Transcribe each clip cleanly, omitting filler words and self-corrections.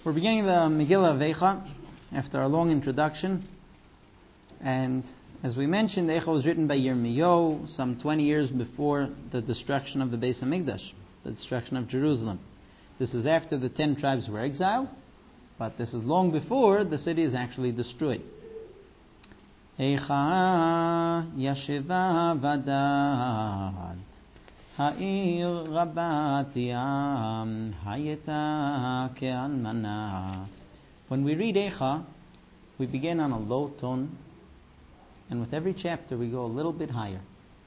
We're beginning the Megillah of Eicha after our long introduction. And as we mentioned, Eicha was written by Yirmiyahu some 20 years before the destruction of the Beis HaMikdash, the destruction of Jerusalem. This is after the 10 tribes were exiled, but this is long before the city is actually destroyed. Eicha yasheva vadad ha'ir rabat yam hayeta ke'almana. When we read Eicha, we begin on a low tone, and with every chapter we go a little bit higher.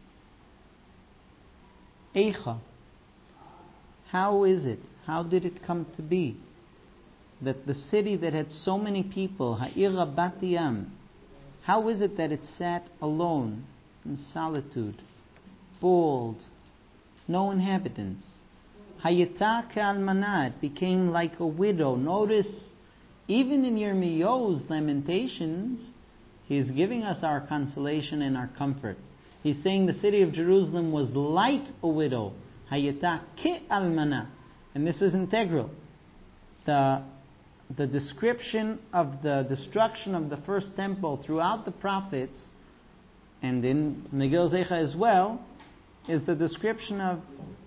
Eicha. How is it? How did it come to be that the city that had so many people, Ha'ir Rabat Yam, how is it that it sat alone, in solitude, bald, no inhabitants? Hayeta Ke'almana, it became like a widow. Notice, even in Yirmiyahu's Lamentations, he is giving us our consolation and our comfort. He's saying the city of Jerusalem was like a widow. Hayeta Ke'almana. And this is integral. The description of the destruction of the first temple throughout the prophets, and in Megillah Eicha as well, is the description of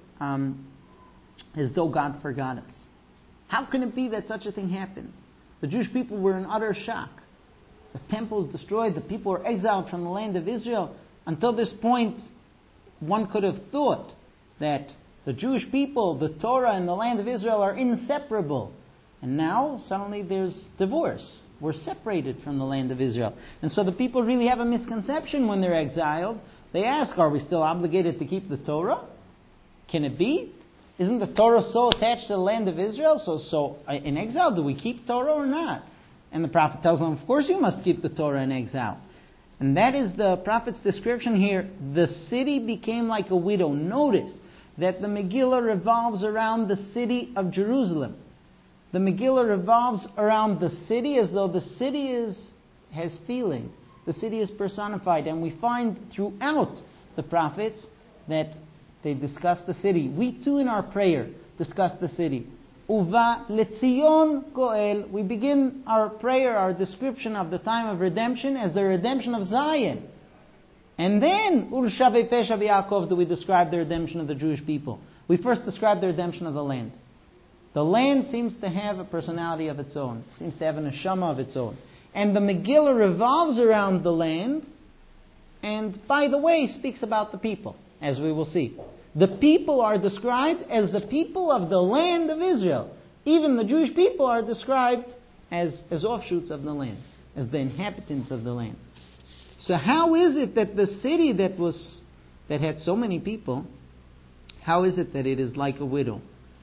as though God forgot us. How can it be that such a thing happened? The Jewish people were in utter shock. The temple is destroyed. The people were exiled from the land of Israel. Until this point, one could have thought that the Jewish people, the Torah, and the land of Israel are inseparable. And now, suddenly there's divorce. We're separated from the land of Israel. And so the people really have a misconception when they're exiled. They ask, are we still obligated to keep the Torah? Can it be? Isn't the Torah so attached to the land of Israel? So in exile, do we keep Torah or not? And the prophet tells them, of course you must keep the Torah in exile. And that is the prophet's description here. The city became like a widow. Notice that the Megillah revolves around the city of Jerusalem. The Megillah revolves around the city as though the city has feeling. The city is personified. And we find throughout the prophets that they discuss the city. We too in our prayer discuss the city. Uva letzion goel. We begin our prayer, our description of the time of redemption as the redemption of Zion. And then, Urshavei Pesha Yaakov, do we describe the redemption of the Jewish people. We first describe the redemption of the land. The land seems to have a personality of its own. It seems to have an neshama of its own. And the Megillah revolves around the land, and by the way, speaks about the people, as we will see. The people are described as the people of the land of Israel. Even the Jewish people are described as offshoots of the land, as the inhabitants of the land. So how is it that the city that had so many people, how is it that it is like a widow?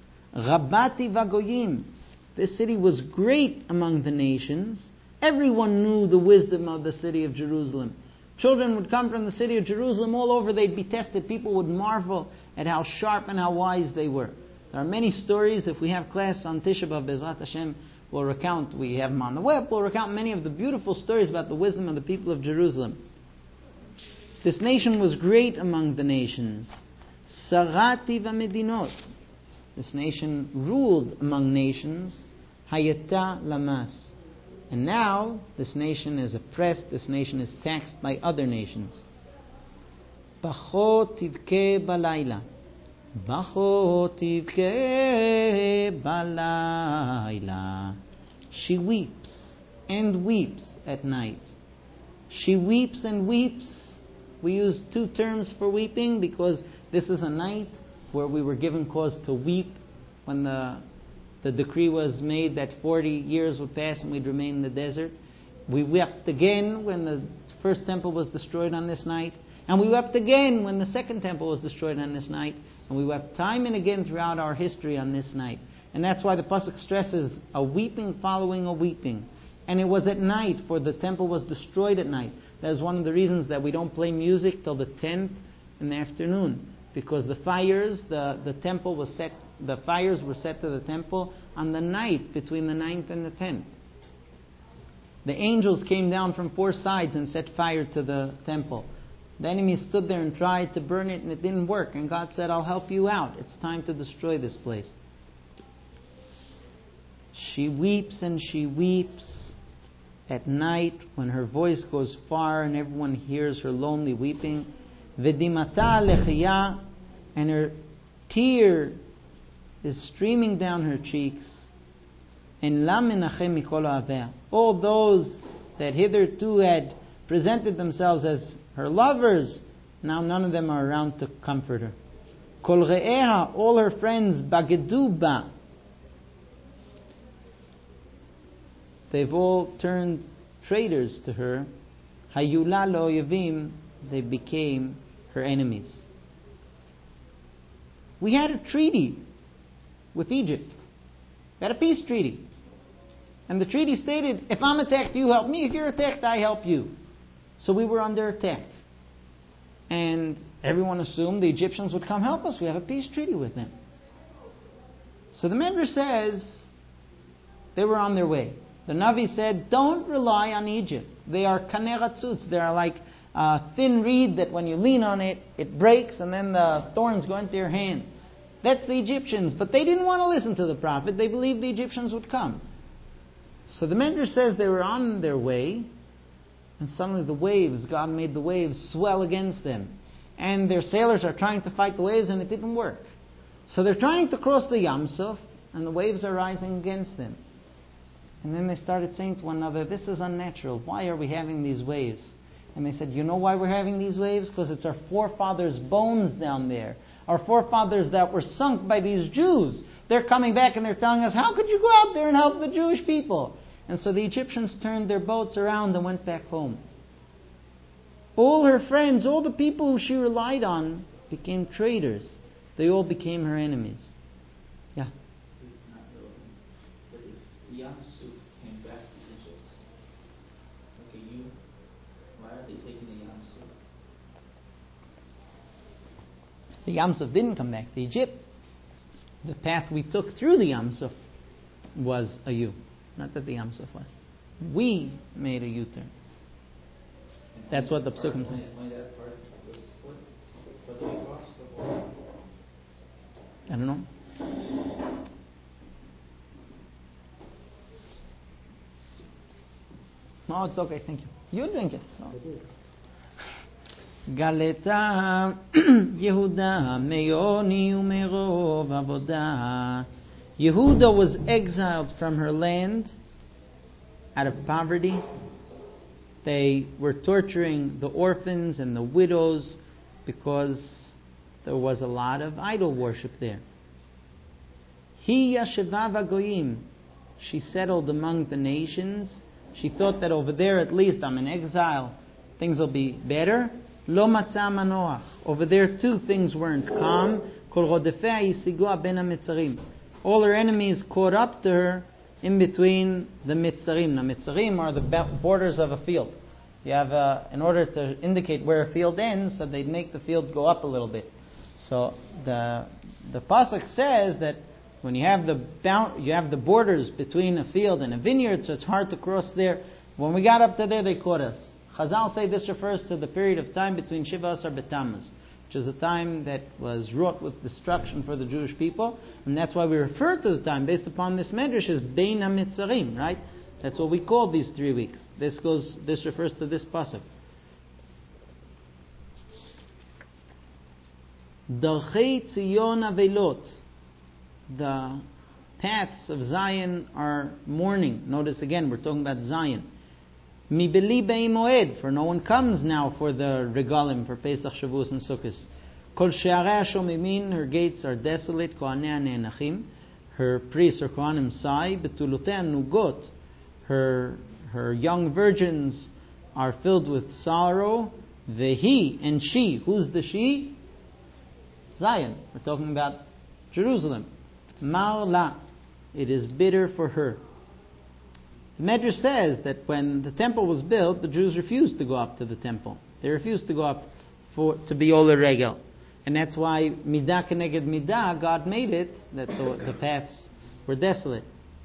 Rabati vagoyim. This city was great among the nations. Everyone knew the wisdom of the city of Jerusalem. Children would come from the city of Jerusalem all over. They'd be tested. People would marvel at how sharp and how wise they were. There are many stories. If we have class on Tisha B'Av, Bezrat Hashem, we'll recount. We have them on the web. We'll recount many of the beautiful stories about the wisdom of the people of Jerusalem. This nation was great among the nations. Sarati v'medinot. This nation ruled among nations. Hayata lamas. And now, this nation is oppressed, this nation is taxed by other nations. Bachot tivke balayla. Bachot tivke balayla. She weeps and weeps at night. She weeps and weeps. We use two terms for weeping because this is a night where we were given cause to weep when the decree was made that 40 years would pass and we'd remain in the desert. We wept again when the first temple was destroyed on this night. And we wept again when the second temple was destroyed on this night. And we wept time and again throughout our history on this night. And that's why the pasuk stresses a weeping following a weeping. And it was at night, for the temple was destroyed at night. That is one of the reasons that we don't play music till the 10th in the afternoon. Because the fires, the temple was set, the fires were set to the temple on the night between the 9th and the 10th. The angels came down from 4 sides and set fire to the temple. The enemy stood there and tried to burn it, and it didn't work. And God said, I'll help you out. It's time to destroy this place. She weeps and she weeps at night when her voice goes far and everyone hears her lonely weeping. V'dimata lechiya, and her tear is streaming down her cheeks. And la menachem mikol aveh. All those that hitherto had presented themselves as her lovers, now none of them are around to comfort her. Kol re'eha, all her friends, bagedu ba. They've all turned traitors to her. Hayula lo'yevim, they became her enemies. We had a treaty with Egypt. We had a peace treaty. And the treaty stated, if I'm attacked, you help me. If you're attacked, I help you. So we were under attack. And everyone assumed the Egyptians would come help us. We have a peace treaty with them. So the Medrash says they were on their way. The Navi said, don't rely on Egypt. They are kaneratzutz. They are like a thin reed that when you lean on it, it breaks and then the thorns go into your hand. That's the Egyptians. But they didn't want to listen to the prophet. They believed the Egyptians would come. So the Medrash says they were on their way, and suddenly the waves, God made the waves swell against them. And their sailors are trying to fight the waves, and it didn't work. So they're trying to cross the Yam Suf, and the waves are rising against them. And then they started saying to one another, this is unnatural. Why are we having these waves? And they said, you know why we're having these waves? Because it's our forefathers' bones down there. Our forefathers that were sunk by these Jews. They're coming back and they're telling us, how could you go out there and help the Jewish people? And so the Egyptians turned their boats around and went back home. All her friends, all the people who she relied on, became traitors. They all became her enemies. Yeah. It's not relevant. But if Yam Suf came back to Egypt, okay, why are they taking the Yam Suf? The Yam Suf didn't come back to Egypt. The path we took through the Yam Suf was a U. Not that the Yam Suf was. We made a U-turn. That's what the Psukim say. Only that part was split. But they crossed the border. I don't know. No, it's okay, thank you. You drink it. No. Galeta Yehuda Meyoni Umerov Avodah. Yehuda was exiled from her land out of poverty. They were torturing the orphans and the widows because there was a lot of idol worship there. Hi Yasheva Goyim. She settled among the nations. She thought that over there at least I'm in exile, things will be better. Lo matzah manoach. Over there too things weren't calm. Kol rodefea yisigua ben hamitzarim. All her enemies caught up to her in between the mitzarim. The mitzarim are the borders of a field. You have in order to indicate where a field ends, so they'd make the field go up a little bit. So the pasuk says that when you have the borders between a field and a vineyard, so it's hard to cross there. When we got up to there, they caught us. Chazal say this refers to the period of time between Shiva Asar B'Tammuz, which is a time that was wrought with destruction for the Jewish people, and that's why we refer to the time based upon this medrash as Bein HaMitzarim, right? That's what we call these 3 weeks. This refers to this pasuk. Darchei Tzion Avelot. The paths of Zion are mourning. Notice again, we're talking about Zion. Mi beli bei moed, for no one comes now for the regalim, for Pesach, Shavuos, and Sukkot. Kol she'arei shomimin, her gates are desolate. Kohanei ne'enachim, her priests or kohanim sigh. Betulotei nugot, her young virgins are filled with sorrow. Vehi, and she, who's the she? Zion. We're talking about Jerusalem. Mar la, it is bitter for her. The Medrash says that when the temple was built, the Jews refused to go up to the temple. They refused to go up to be Oler Regel. And that's why Midah Keneged Midah, God made it that the paths were desolate.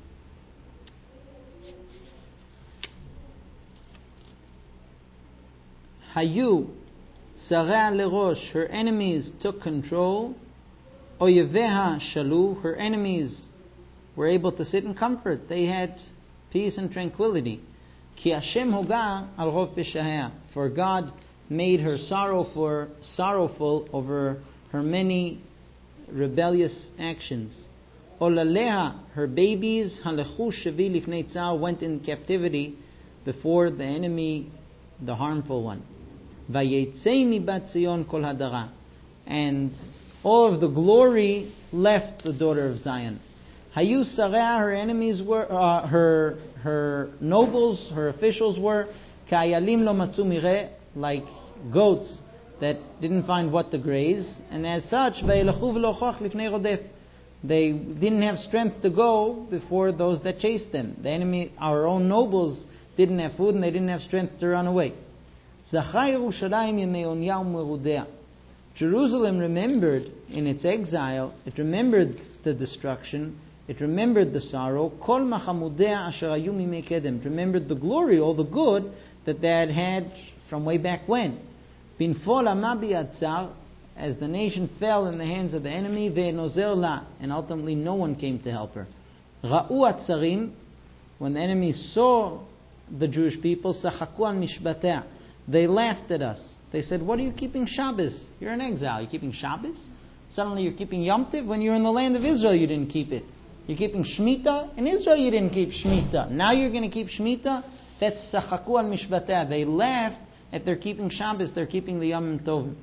Hayu, Sarah Lerosh, her enemies took control. Oyeveha Shalu, her enemies were able to sit in comfort. They had peace and tranquility. Ki Hashem hoga al rov pesha'ah. For God made her sorrowful over her many rebellious actions. Olaleha, her babies, halechu shevi lifnei tzar, went in captivity before the enemy, the harmful one. Vayetzei mibat Zion kol hadara. And all of the glory left the daughter of Zion. Hayu Sarah, her enemies were, her nobles, her officials were, Kayalim lo matzu mireh, like goats that didn't find what to graze, and as such, Vayelachu v'lo lifnei rodef. They didn't have strength to go before those that chased them. The enemy, our own nobles, didn't have food and they didn't have strength to run away. Zachai Yerushalayim yemei onya u'merudea. Jerusalem remembered in its exile, it remembered the destruction, it remembered the sorrow, kol machamudea asher hayu mimei kedem. It remembered the glory, all the good that they had had from way back when. Binfol ama biyad tzar, as the nation fell in the hands of the enemy, ve'nozer la, and ultimately no one came to help her. Ra'u atzarim, when the enemy saw the Jewish people, sachaku al mishbateh, they laughed at us. They said, what are you keeping Shabbos? You're in exile. You're keeping Shabbos? Suddenly you're keeping Yom Tov? When you're in the land of Israel, you didn't keep it. You're keeping Shemitah? In Israel, you didn't keep Shemitah. Now you're going to keep Shemitah? That's Sachaku al Mishbateh. They laughed at their keeping Shabbos. They're keeping the Yom Tov.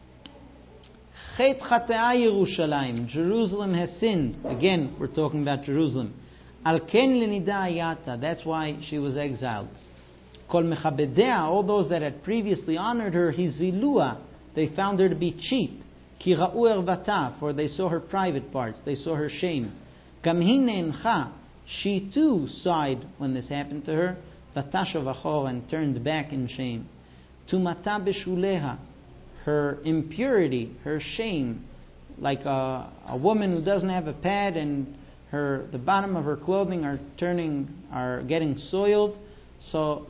Chet Chate'a Yerushalayim. Jerusalem has sinned. Again, we're talking about Jerusalem. Al Ken Lenida Ayata. That's why she was exiled. Kol mechabedea, all those that had previously honored her, hizilua, they found her to be cheap. Ki ra'u ervata, for they saw her private parts, they saw her shame. Gam hi neincha, she too sighed when this happened to her. Vatashav achor, and turned back in shame. Tumata beshuleha, her impurity, her shame, like a woman who doesn't have a pad and the bottom of her clothing are getting soiled. So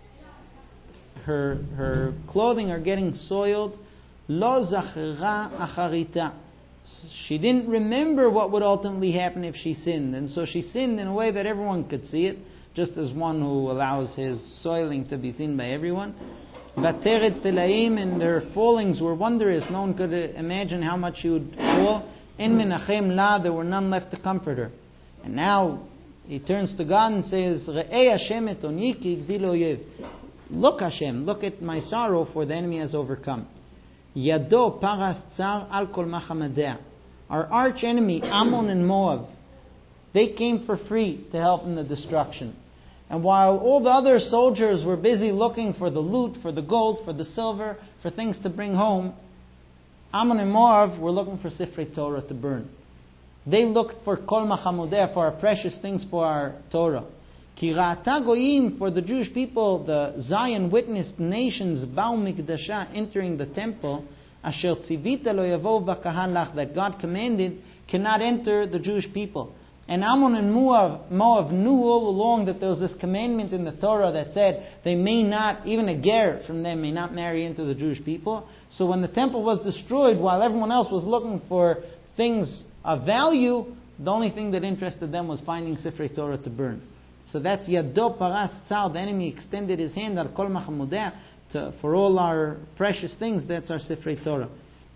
her clothing are getting soiled. Lo zachera acharita. She didn't remember what would ultimately happen if she sinned, and so she sinned in a way that everyone could see it, just as one who allows his soiling to be seen by everyone. Vateret pelaim, and her fallings were wondrous. No one could imagine how much she would fall. En menachem la, there were none left to comfort her. And now he turns to God and says, Re'ei Hashem et oniki gdil oyev. Look, Hashem, look at my sorrow, for the enemy has overcome. Yado paras tsar al kol machamadeh. Our arch enemy, Ammon and Moab, they came for free to help in the destruction. And while all the other soldiers were busy looking for the loot, for the gold, for the silver, for things to bring home, Ammon and Moab were looking for Sifrei Torah to burn. They looked for kol machamudeh, for our precious things, for our Torah. Ki ra'ata goyim, for the Jewish people, the Zion witnessed nations, ba'u mikdasha, entering the temple, asher tzivita lo yavo v'kahan lach, that God commanded cannot enter the Jewish people. And Ammon and Moab knew all along that there was this commandment in the Torah that said they may not, even a ger from them may not marry into the Jewish people. So when the temple was destroyed, while everyone else was looking for things of value, the only thing that interested them was finding Sifrei Torah to burn. So that's Yado Paras Tzar, the enemy extended his hand, Al Kol Machamudeh, for all our precious things. That's our Sifrei Torah.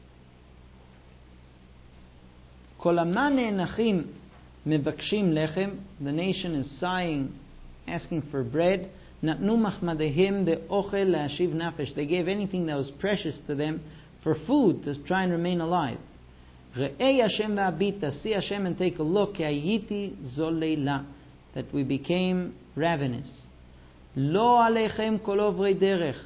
Kol Amane Nachim Mebakshim Lechem, the nation is sighing, asking for bread. Natnu Machmadehim de Ochel Le'ashiv Nafesh, they gave anything that was precious to them for food, to try and remain alive. Re'ei Hashem va'abita, see Hashem and take a look, Hayiti Zoleila, that we became ravenous. Lo aleichem kol ovrei derech.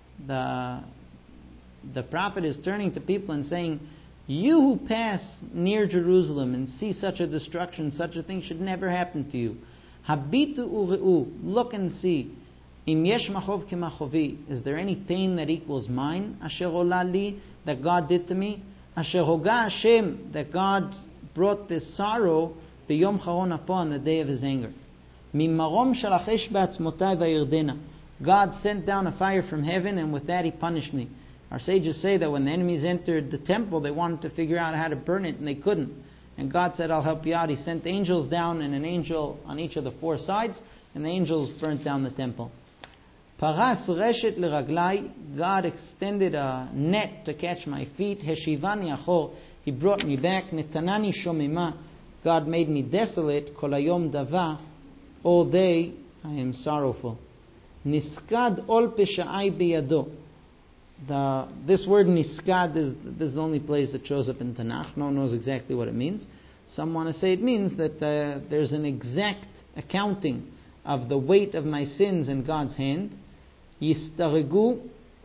The prophet is turning to people and saying, you who pass near Jerusalem and see such a destruction, such a thing should never happen to you. Habitu u're'u, look and see. Im yesh machov kemachovi, is there any pain that equals mine? Asher ola li, that God did to me. Asher hoga Hashem, that God brought this sorrow b'yom charon apo, on the day of his anger. Mimarom shalachesh ba'atzmotai va'yirdena, God sent down a fire from heaven, and with that he punished me. Our sages say that when the enemies entered the temple, they wanted to figure out how to burn it, and they couldn't. And God said, I'll help you out. He sent angels down and an angel on each of the 4 sides, and the angels burnt down the temple. Paras reshet leraglai, God extended a net to catch my feet. Heshivani achor, He brought me back. Netanani shomima, God made me desolate. Kol hayom dava, all day I am sorrowful. Niskad ol pesha'ai biyado. This word niskad is the only place it shows up in Tanakh. No one knows exactly what it means. Some want to say it means that there's an exact accounting of the weight of my sins in God's hand. Yistaregu,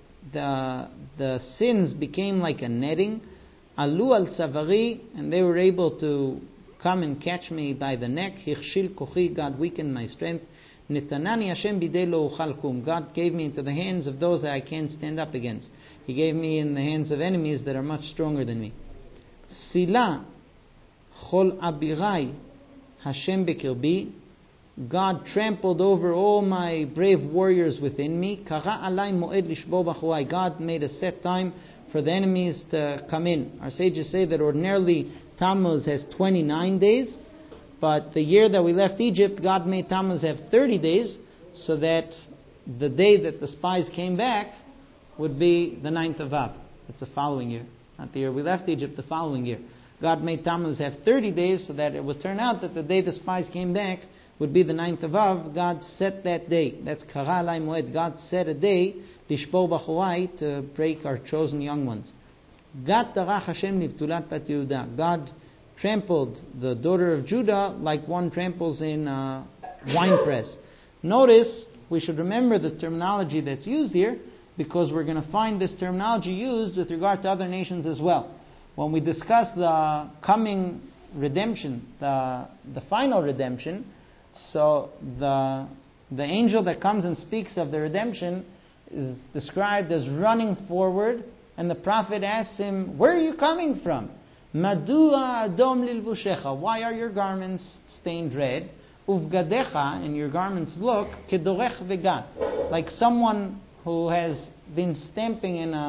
the sins became like a netting. Alu al savari, and they were able to come and catch me by the neck. Hichshil kochi, God weakened my strength. Netanani Hashem bidei lo uchal kum, God gave me into the hands of those that I can't stand up against. He gave me in the hands of enemies that are much stronger than me. Sila chol abirai Hashem bekirbi, God trampled over all my brave warriors within me. Kara alai moed lishbo b'chuai, God made a set time for the enemies to come in. Our sages say that ordinarily Tammuz has 29 days, but the year that we left Egypt, God made Tammuz have 30 days, so that the day that the spies came back would be the 9th of Av. It's the following year. Not the year we left Egypt, the following year. God made Tammuz have 30 days, so that it would turn out that the day the spies came back would be the 9th of Av. God set that day. That's Kara Alai Moed. God set a day, Lishbo B'chuai, to break our chosen young ones. Gat Tarach Hashem Nivtulat Bat Yehuda. God trampled the daughter of Judah like one tramples in a wine press. Notice, we should remember the terminology that's used here, because we're going to find this terminology used with regard to other nations as well. When we discuss the coming redemption, the final redemption, so the angel that comes and speaks of the redemption is described as running forward, and the prophet asks him, where are you coming from? Madua adom lilvushecha, why are your garments stained red? Uvgadecha, and your garments look kedorech vegat, like someone who has been stamping in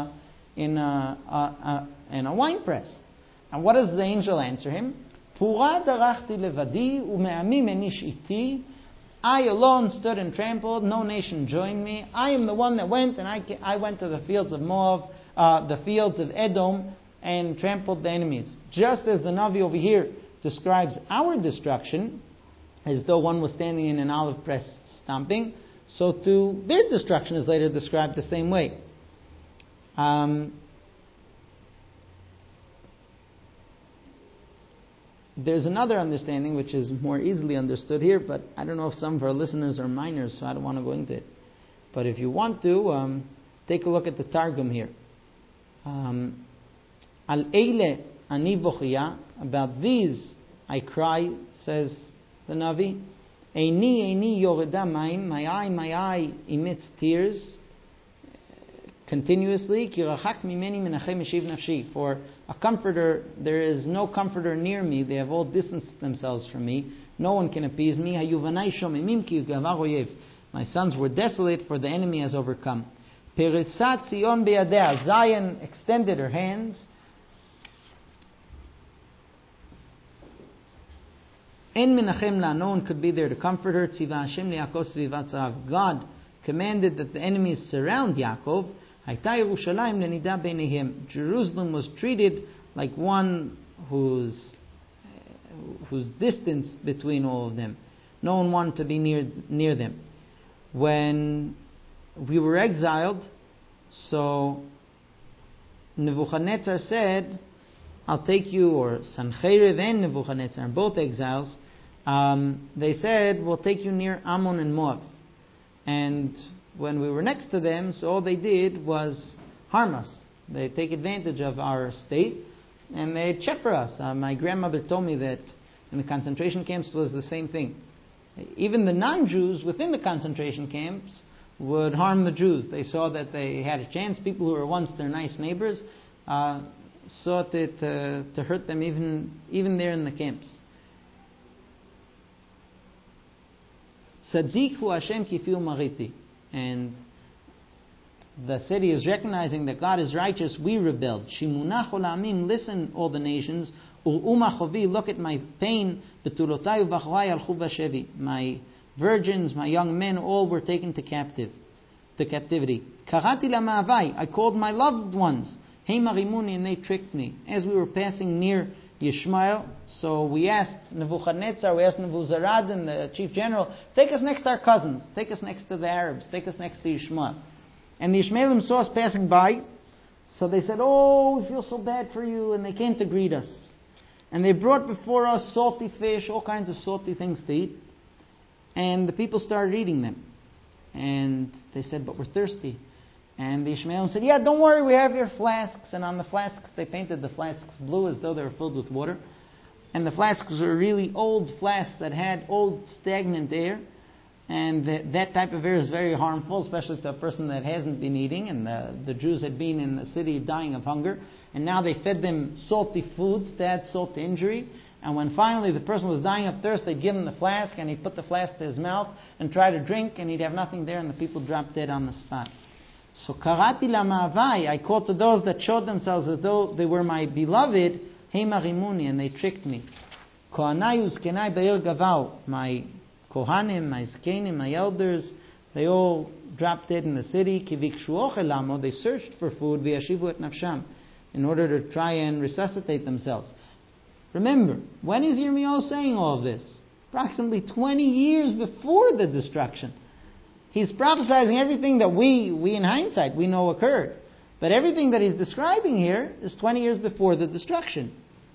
a wine press. And what does the angel answer him? Pura darachti levadi ume'ami menish iti. I alone stood and trampled, no nation joined me. I am the one that went, and I went to the fields of Moab, the fields of Edom, and trampled the enemies. Just as the Navi over here describes our destruction, as though one was standing in an olive press stomping, so too their destruction is later described the same way. There's another understanding which is more easily understood here, but I don't know if some of our listeners are minors, so I don't want to go into it. But if you want to, take a look at the Targum here. Al eile ani bochia, about these I cry, says the Navi. Eini yoreda maim, my eye emits tears continuously. Ki rachak mimeni menachem eshiv nafshi, for a comforter, there is no comforter near me. They have all distanced themselves from me. No one can appease me. Hayuvanai shomimim ki gavar oyev. My sons were desolate, for the enemy has overcome. Perisat Zion beyadea, Zion extended her hands. En menachem la, no one could be there to comfort her. Tziva Hashem liYaakov svivat zahav. God commanded that the enemies surround Yaakov. Hayta Yerushalayim lenida beinehem. Jerusalem was treated like one whose distance between all of them. No one wanted to be near them. When we were exiled, so Nebuchadnezzar said, I'll take you, or Sancheriv and Nebuchadnezzar, both exiles, they said, we'll take you near Ammon and Moab. And when we were next to them, so all they did was harm us. They take advantage of our state, and they checker us. My grandmother told me that in the concentration camps it was the same thing. Even the non-Jews within the concentration camps would harm the Jews. They saw that they had a chance. People who were once their nice neighbors sought it to hurt them even there in the camps. Sadiq hu Hashem kifiu mariti. And the city is recognizing that God is righteous. We rebelled. Shimunach olamim, listen all the nations. Look at my pain. My virgins, my young men, all were taken to captivity. I called my loved ones. And they tricked me. As we were passing near Yishmael, so we asked Nebuchadnezzar, we asked Nebuzaradan, the chief general, take us next to our cousins, take us next to the Arabs, take us next to Yishmael. And the Ishmaelim saw us passing by, so they said, oh, we feel so bad for you, and they came to greet us. And they brought before us salty fish, all kinds of salty things to eat, and the people started eating them. And they said, but we're thirsty. And the Ishmaelim said, yeah, don't worry, we have your flasks. And on the flasks, they painted the flasks blue as though they were filled with water. And the flasks were really old flasks that had old stagnant air. And that type of air is very harmful, especially to a person that hasn't been eating. And the Jews had been in the city dying of hunger. And now they fed them salty foods to add salt to injury. And when finally the person was dying of thirst, they'd give him the flask, and he'd put the flask to his mouth and try to drink, and he'd have nothing there, and the people dropped dead on the spot. So karati lamavai, I called to those that showed themselves as though they were my beloved, hema rimuni, and they tricked me. Kohanai uzkenai be'ir gavau, my kohanim, my zkenim, my elders, they all dropped dead in the city. Kivikshu ochelamo, they searched for food, v'yashivu et nafsham, in order to try and resuscitate themselves. Remember, when is Yirmiyahu saying all of this? Approximately 20 years before the destruction. He's prophesizing everything that we in hindsight, we know occurred. But everything that he's describing here is 20 years before the destruction.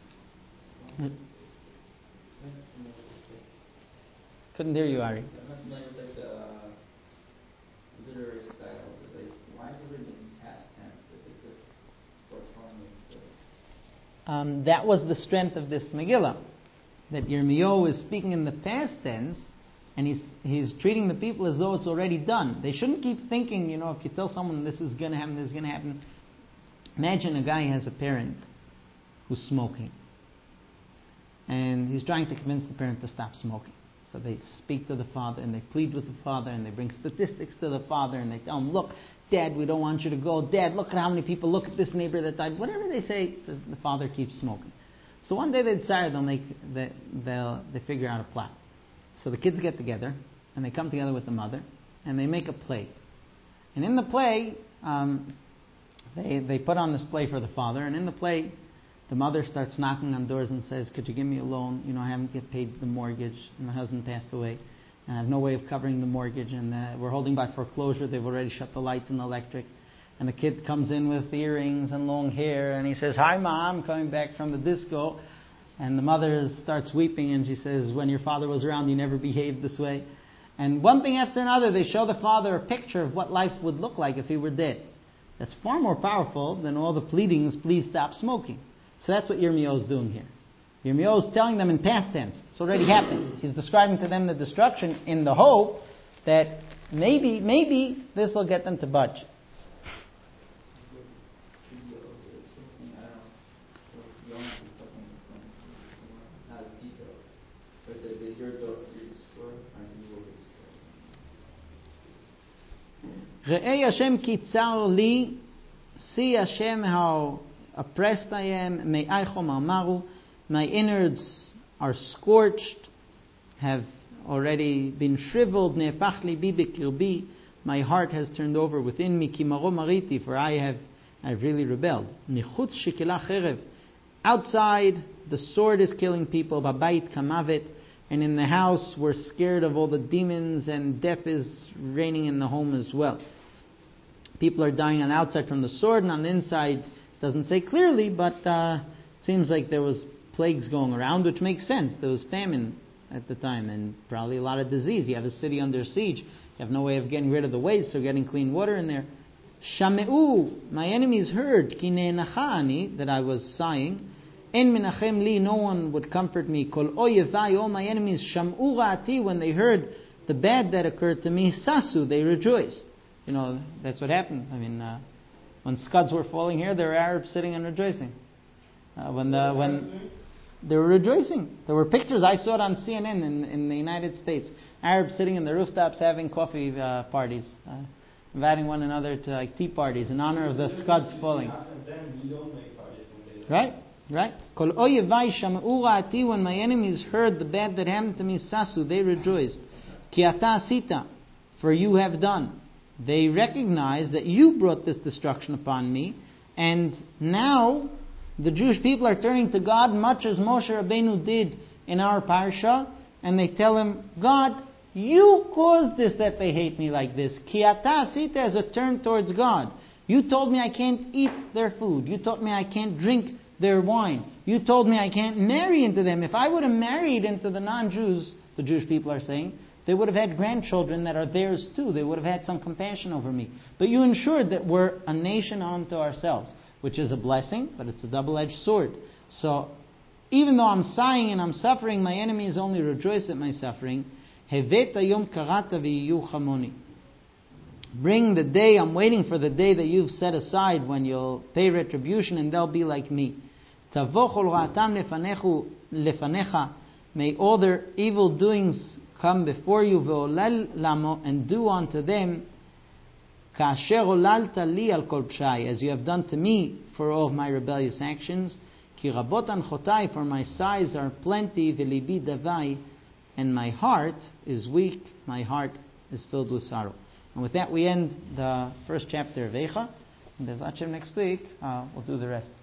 Couldn't hear you, Ari. I'm not familiar with the literary style. Why is it in past tense if it's a foretelling of the... That was the strength of this Megillah. That Yirmiyahu is speaking in the past tense, and he's treating the people as though it's already done. They shouldn't keep thinking, if you tell someone this is going to happen, this is going to happen. Imagine a guy has a parent who's smoking. And he's trying to convince the parent to stop smoking. So they speak to the father, and they plead with the father, and they bring statistics to the father, and they tell him, look, Dad, we don't want you to go. Dad, look at how many people, look at this neighbor that died. Whatever they say, the father keeps smoking. So one day they decide they figure out a plot. So the kids get together, and they come together with the mother, and they make a play. And in the play, they put on this play for the father, and in the play, the mother starts knocking on doors and says, could you give me a loan? I haven't get paid the mortgage, and my husband passed away, and I have no way of covering the mortgage, and we're holding by foreclosure. They've already shut the lights and the electric. And the kid comes in with earrings and long hair, and he says, hi, Mom, coming back from the disco. And the mother starts weeping, and she says, when your father was around, you never behaved this way. And one thing after another, they show the father a picture of what life would look like if he were dead. That's far more powerful than all the pleadings, please stop smoking. So that's what Yirmiyahu is doing here. Yirmiyahu is telling them in past tense. It's already happened. He's describing to them the destruction in the hope that maybe this will get them to budge. Re'ei Hashem ki tzar li, see Hashem how oppressed I am, me'ai chomar maru, my innards are scorched, have already been shriveled, ne'epach libi b'kirbi, my heart has turned over within me, ki maro mariti, for I've really rebelled. Nichutz shekela cherev, outside the sword is killing people, babayit kamavet, and in the house we're scared of all the demons, and death is reigning in the home as well. People are dying on the outside from the sword, and on the inside, doesn't say clearly, but seems like there was plagues going around, which makes sense. There was famine at the time, and probably a lot of disease. You have a city under siege. You have no way of getting rid of the waste, so getting clean water in there. Shame'u, my enemies heard, ki ne'enachani, that I was sighing. En menachem li, no one would comfort me. Kol oyevai, all my enemies, sham'u ra'ati, when they heard the bad that occurred to me, sasu, they rejoiced. That's what happened. When scuds were falling here, there were Arabs sitting and rejoicing. When they were rejoicing, there were pictures. I saw it on CNN in the United States. Arabs sitting in the rooftops having coffee parties, inviting one another to tea parties in honor of the scuds falling. Right? Right? Kol oyevai shama'u ra'ati, when my enemies heard the bad that happened to me, sasu, they rejoiced. Ki ata asita, for you have done. They recognize that you brought this destruction upon me, and now the Jewish people are turning to God much as Moshe Rabbeinu did in our parsha, and they tell him, God, you caused this, that they hate me like this. Ki ata asita, as a turn towards God. You told me I can't eat their food. You told me I can't drink their wine. You told me I can't marry into them. If I would have married into the non-Jews, the Jewish people are saying, they would have had grandchildren that are theirs too. They would have had some compassion over me. But you ensured that we're a nation unto ourselves, which is a blessing, but it's a double-edged sword. So, even though I'm sighing and I'm suffering, my enemies only rejoice at my suffering. Heveta yom karata v'yiyu chamoni. Bring the day, I'm waiting for the day that you've set aside when you'll pay retribution and they'll be like me. Tavochol ra'atam lefanecha. May all their evil doings come before you, ve'olal lamo, and do unto them ka'asher olalta li al kol pshai, as you have done to me for all of my rebellious actions. Ki rabot anchotai, for my sighs are plenty, ve'libi davai, and my heart is weak, my heart is filled with sorrow. And with that we end the first chapter of Eicha. And Bez Hashem next week we'll do the rest.